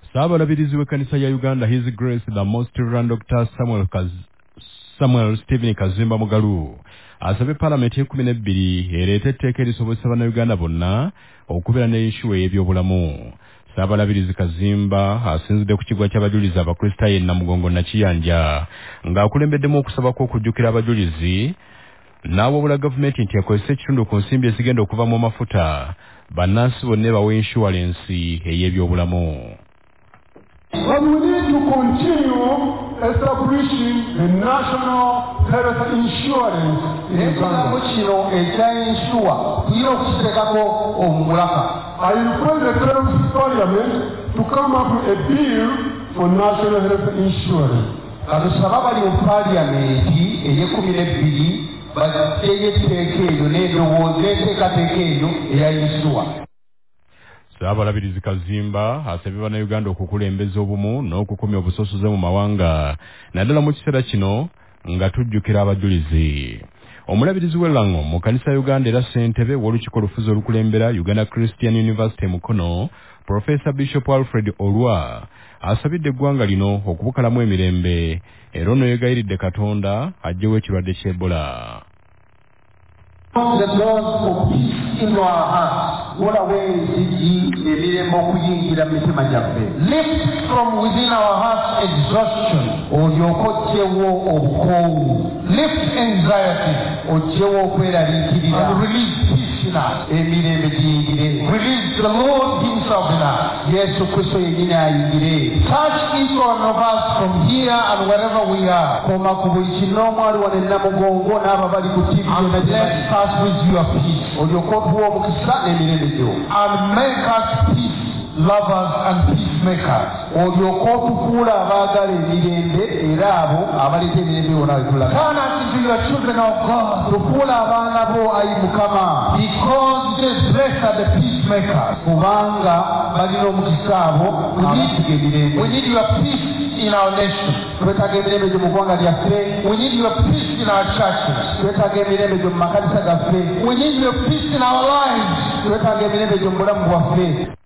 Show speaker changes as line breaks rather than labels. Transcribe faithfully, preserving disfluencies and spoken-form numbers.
Saabalabirizi w'ekkanisa ya Uganda His Grace the Most Reverend Doctor Samuel Kaz Samuel Stephen Kazimba Mugalu asabye Parliament ekumi n'ebbiri ereeta etteeka erisobozesa bannayuganda bonna okubeera n'enshuwa y'ebyobulamu. Saabalabirizi Kazimba asinzidde ku kiggwa ky'abajulizi abakristaayo e Namugongo Nakiyanja ng'akulembeddemu okusaba kw'okujjukira abajulizi n'abawabula gavumenti nti ekozesa ekitundu ku nsimbi ezigenda okuva mu mafuta bannansi bonna bawa inshuwalensi ey'ebyobulamu.
But we need to continue establishing the national health insurance in Uganda. I request the Federal Parliament to come up with a bill for national health insurance.
Saabalabirizi Kazimba asabye bannayuganda okukulembeza obumu n'okukomya obusosoze mu mawanga naddala mu kiseera kino nga tujjukira abajulizi. Omulabirizi w'Elang'o mu kkanisa ya Uganda era ssentebe w'olukiiko olufuzi olukulembera Uganda Christian University Mukono, Professor Bishop Alfred Olwa asabidde eggwanga lino okubukalamu emirembe era ono yeegayiridde Katonda aggyewo ekirwadde ky'Ebola.
The doors for peace in our hearts. What away lift from within our hearts exhaustion. Lift anxiety. And release peace in us. Release the Lord Himself in us. Touch each one of us from here and wherever we are. And bless us with your peace. And make us peace lovers and peacemakers. Turn us into your children of God. Because they blessed are the peacemakers. We need, we need your peace in our nation. We need your peace in our churches. We need your peace in our lives.